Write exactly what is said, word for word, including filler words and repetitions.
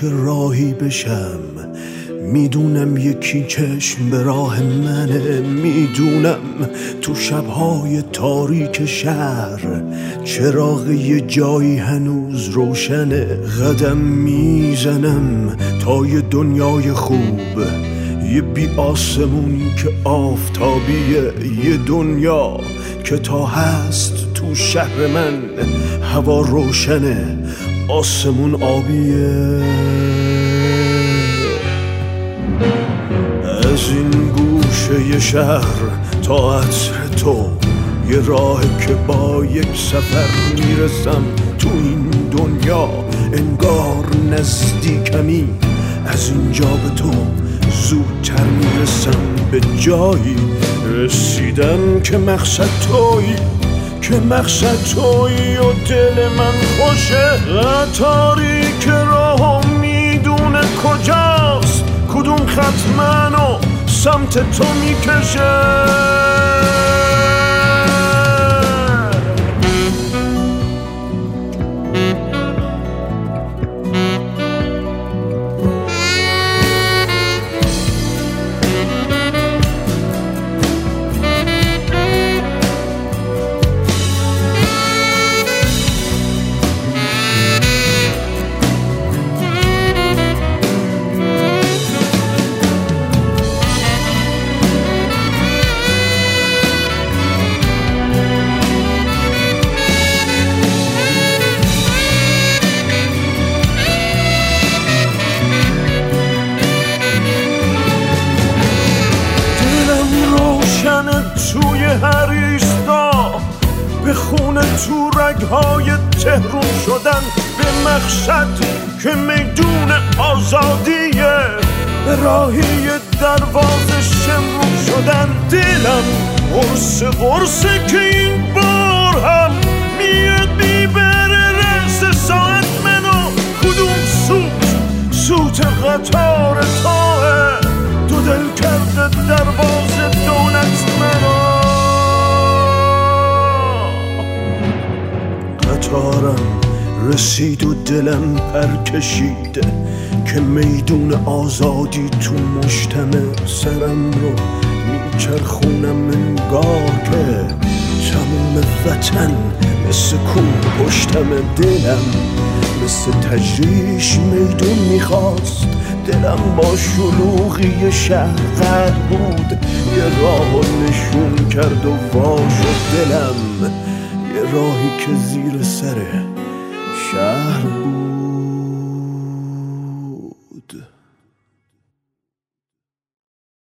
که راهی بشم. میدونم یکی چشم به راه منه، میدونم تو شبهای تاریک شهر چراغ یه جایی هنوز روشنه. قدم میزنم تا یه دنیای خوب، یه بی آسمونی که آفتابیه، یه دنیا که تا هست تو شهر من هوا روشنه، آسمون آبیه. از این گوشه شهر تا عطر تو یه راه که با یک سفر میرسم تو این دنیا. انگار نزدیکمی از اینجا به تو، زودتر میرسم به جایی رسیدم که مقصد تویی، که مقصد تویی و دل من خوشه. قطاری که راهو میدونه کجاست، کدوم خط منو سمت تو میکشه. توی هر ایستا به خونه تو رگهای تهرون شدن، به مقصد که میدون آزادیه، به راهی دروازه شمرون شدن. دلم قرص قرصه که این بار هم میاد میبره رس ساعت منو. کدوم سوت سوت قطار تاه، دو دل کرده دروازه دولت منو. قطارم رسید و دلم پر کشید که میدون آزادی تو مشتمه. سرم رو میچرخونم انگار که تموم وطن مثل کوه پشتم. دلم مثل تجریش میدون میخواست، دلم با شلوغی شهر غرق بود. یه راه نشون کرد و وا شد دلم، یه راهی که زیر سر شهر بود.